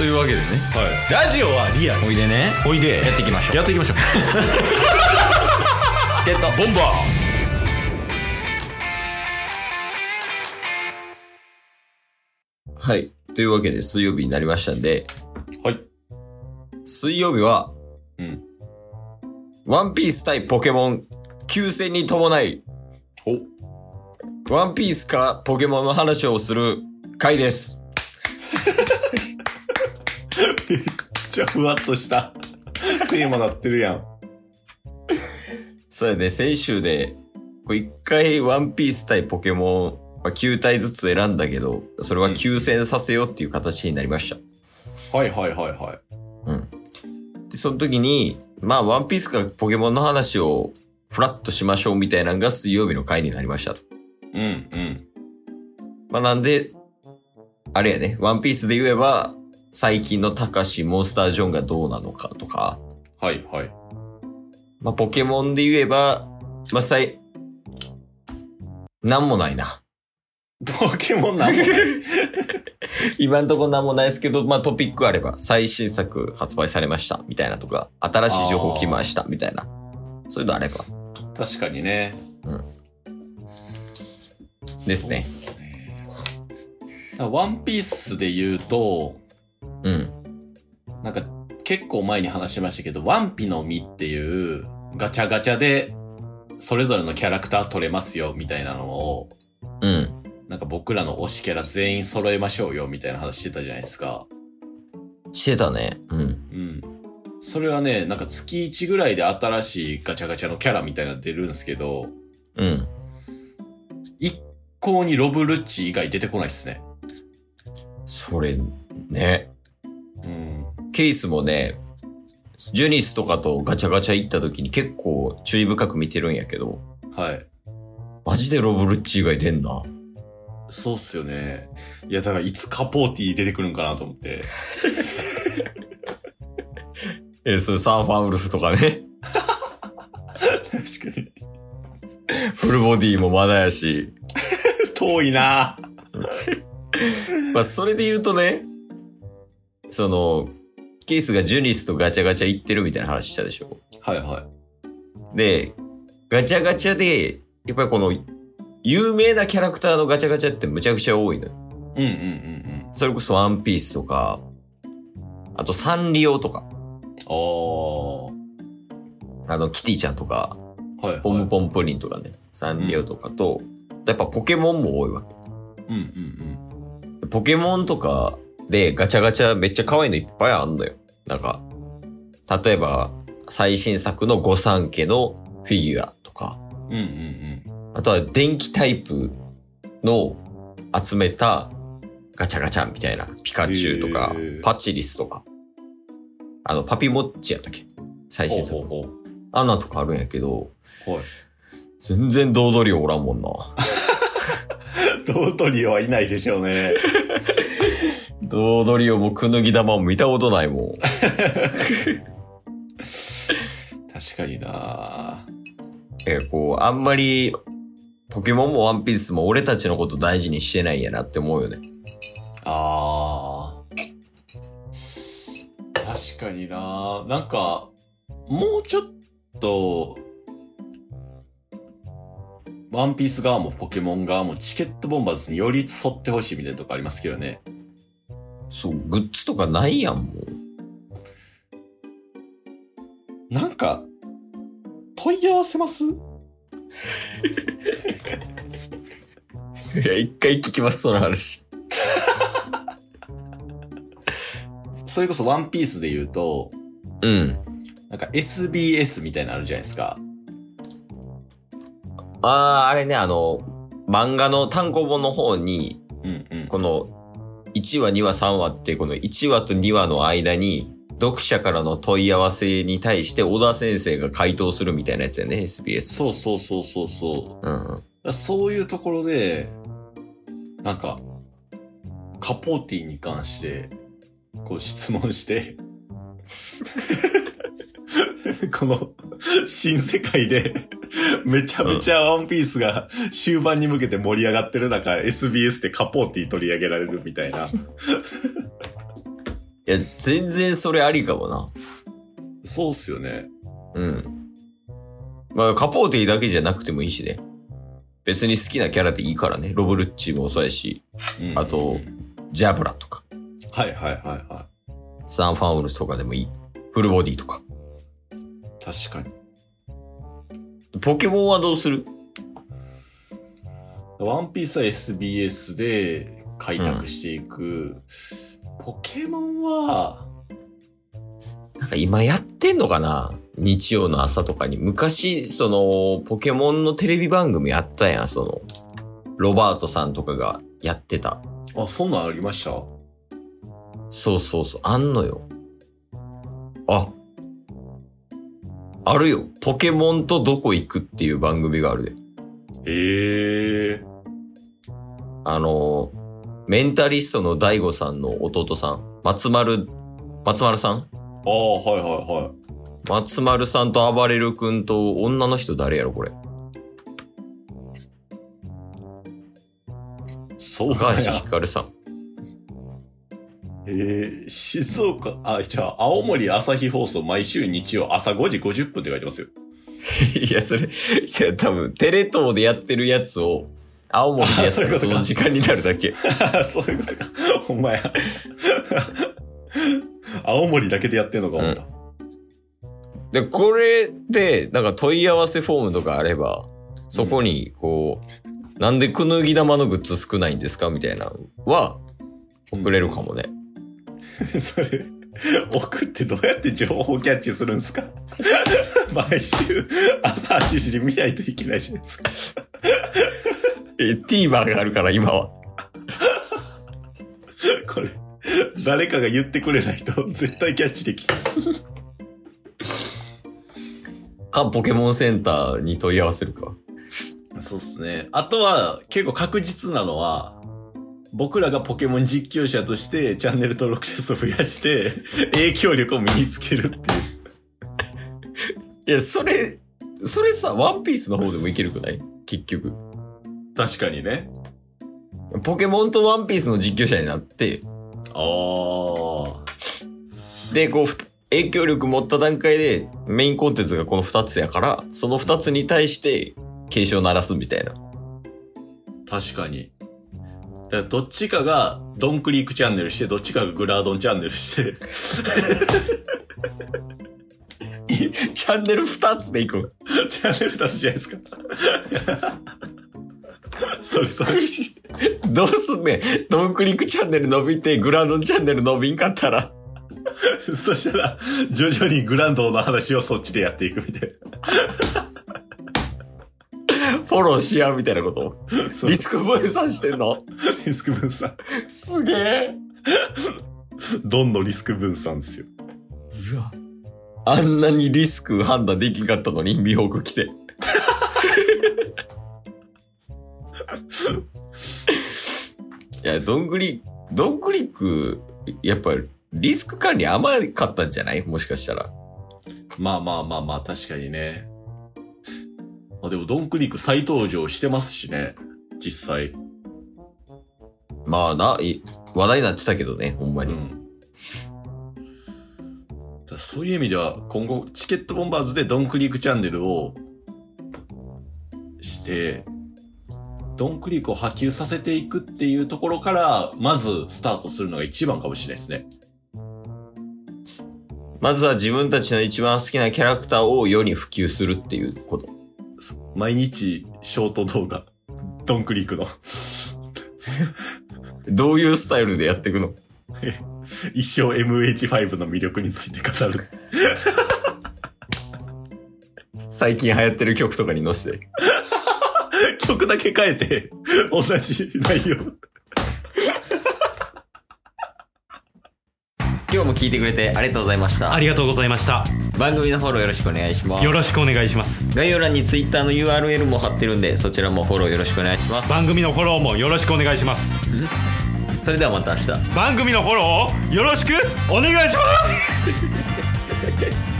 というわけでね、 ラジオはリアル。 おいでね、 おいで。 やっていきましょう。 やっていきましょう。 チケットボンバー。はい。というわけで水曜日になりましたんで、 はい。 水曜日は、ワンピース対ポケモン休戦に伴い、ワンピースかポケモンの話をする回です。 めっちゃふわっとしたテーマなってるやん。 そうやね、先週で、一回ワンピース対ポケモン、9体ずつ選んだけど、それは休戦させようっていう形になりました。 はいはいはいはい。 で、その時に、ワンピースかポケモンの話をフラッとしましょうみたいなのが水曜日の回になりましたと。なんで、あれやね、ワンピースで言えば、最近のタカシ、モンスタージョンがどうなのかとか。 はいはい。 ポケモンで言えば、なんもないな。 ポケモンなんもない。 今んとこなんもないですけど、トピックあれば、最新作発売されました、みたいなとか、新しい情報来ました、みたいな。そういうのあれば。 確かにね。 ですね。 ワンピースで言うと、なんか結構前に話しましたけど、ワンピの実っていうガチャガチャでそれぞれのキャラクター取れますよみたいなのを、なんか僕らの推しキャラ全員揃えましょうよみたいな話してたじゃないですか。 してたね。 それはね、なんか月1ぐらいで新しいガチャガチャのキャラみたいなの出るんですけど、一向にロブルッチ以外出てこないっすね。 それ、ね。ケースもね、ジュニスとかとガチャガチャ行った時に結構注意深く見てるんやけど。 はい。 マジでロブルッチ以外出んな。 そうっすよね。いや、だからいつカポーティ出てくるんかなと思って。 それサーファーウルフとかね。 確かに。 フルボディもまだやし。 遠いな。 それで言うとね、ケースがジュニスとガチャガチャ行ってるみたいな話したでしょ。 はいはい。 で、ガチャガチャで、やっぱりこの、有名なキャラクターのガチャガチャってむちゃくちゃ多いのよ。それこそワンピースとか、あとサンリオとか。キティちゃんとか、ポムポンプリンとかね、サンリオとかと、やっぱポケモンも多いわけ。ポケモンとかでガチャガチャめっちゃ可愛いのいっぱいあんのよ。なんか、例えば、最新作の御三家のフィギュアとか、あとは電気タイプの集めたガチャガチャみたいな、ピカチュウとか、パチリスとか、パピモッチやったっけ最新作。あんなとかあるんやけど、全然ドードリオおらんもんな。 ドードリオはいないでしょうね。 ドードリオもくぬぎ玉も見たことないもん。 確かにな。 あんまり、ポケモンもワンピースも俺たちのこと大事にしてないんやなって思うよね。 確かにな。なんか、もうちょっと、ワンピース側もポケモン側もチケットボンバーズにより沿ってほしいみたいなとこありますけどね。 そう、グッズとかないやん、もう。 なんか、問い合わせますいや、一回聞きます、その話。 それこそワンピースで言うと、なんか SBS みたいなのあるじゃないですか。 あれね、漫画の単行本の方に、この、1話、2話、3話って、この1話と2話の間に、読者からの問い合わせに対して小田先生が回答するみたいなやつやね、SBS。 そう。そういうところで、なんか、カポーティに関して、質問して、この、新世界で、めちゃめちゃワンピースが終盤に向けて盛り上がってる中、SBS でカポーティ取り上げられるみたいな。 いや、全然それありかもな。 そうっすよね。 うん。まあ、カポーティだけじゃなくてもいいしね。別に好きなキャラでいいからね。ロブルッチもそうやし、あと、ジャブラとか。 はいはいはいはい。 サンファウルスとかでもいい。フルボディとか。 確かに。 ポケモンはどうする？ ワンピースは SBS で開拓していく。ポケモンは、 なんか今やってんのかな？日曜の朝とかに。昔、ポケモンのテレビ番組あったやん。ロバートさんとかがやってた。 あ、そんなんありました？ そうそうそう。あんのよ。あるよ。ポケモンとどこ行くっていう番組があるで。メンタリストの大悟さんの弟さん。松丸さん？ はいはいはい。 松丸さんと暴れる君と女の人誰やろこれ。 そう高橋ひかるさん。 静岡、じゃあ、青森朝日放送毎週日曜朝5時50分って書いてますよ。 いや、それ、じゃあ多分、テレ東でやってるやつを、青森でやったらその時間になるだけ。 そういうことか。ほんまや。青森だけでやってんのか思った。 で、これで、なんか問い合わせフォームとかあれば、そこに、なんでくぬぎ玉のグッズ少ないんですかみたいなのは、送れるかもね。 それ、送ってどうやって情報キャッチするんですか？毎週朝8時に見ないといけないじゃないですか。 TVer があるから今は。 これ、誰かが言ってくれないと絶対キャッチできる。 ポケモンセンターに問い合わせるか。 そうっすね。あとは、結構確実なのは、僕らがポケモン実況者としてチャンネル登録者数を増やして影響力を身につけるっていう。 いや、それさ、ワンピースの方でもいけるくない？結局。 確かにね。 ポケモンとワンピースの実況者になって、で、影響力持った段階でメインコンテンツがこの2つやから、その2つに対して警鐘を鳴らすみたいな。 確かに。だからどっちかがドンクリークチャンネルして、どっちかがグラードンチャンネルして。 チャンネル2つでいく。 チャンネル2つじゃないですか。それ。 どうすんねん。ドンクリークチャンネル伸びて、グラードンチャンネル伸びんかったら。 そしたら、徐々にグランドの話をそっちでやっていくみたいな。 フォローし合うみたいなこと？リスク分散してんの？ リスク分散。 すげえ。 ドンのリスク分散ですよ。 うわ。あんなにリスク判断できんかったのに、ミホーク来て。いや、ドンクリック、やっぱりリスク管理甘かったんじゃない？もしかしたら。 まあ、確かにね。でもドンクリーク再登場してますしね。実際。 まあ話題になってたけどね、ほんまに。 そういう意味では、今後、チケットボンバーズでドンクリークチャンネルをして、ドンクリークを波及させていくっていうところから、まずスタートするのが一番かもしれないですね。 まずは自分たちの一番好きなキャラクターを世に普及するっていうこと。 毎日ショート動画、ドンクリークの。 どういうスタイルでやっていくの？ 一生 MH5 の魅力について語る。 最近流行ってる曲とかに載せて。 曲だけ変えて、同じ内容。 今日も聞いてくれてありがとうございました。 ありがとうございました。 番組のフォローよろしくお願いします。 よろしくお願いします。 概要欄に Twitter の URL も貼ってるんで、そちらもフォローよろしくお願いします。 番組のフォローもよろしくお願いします。 それではまた明日。 番組のフォローをよろしくお願いします。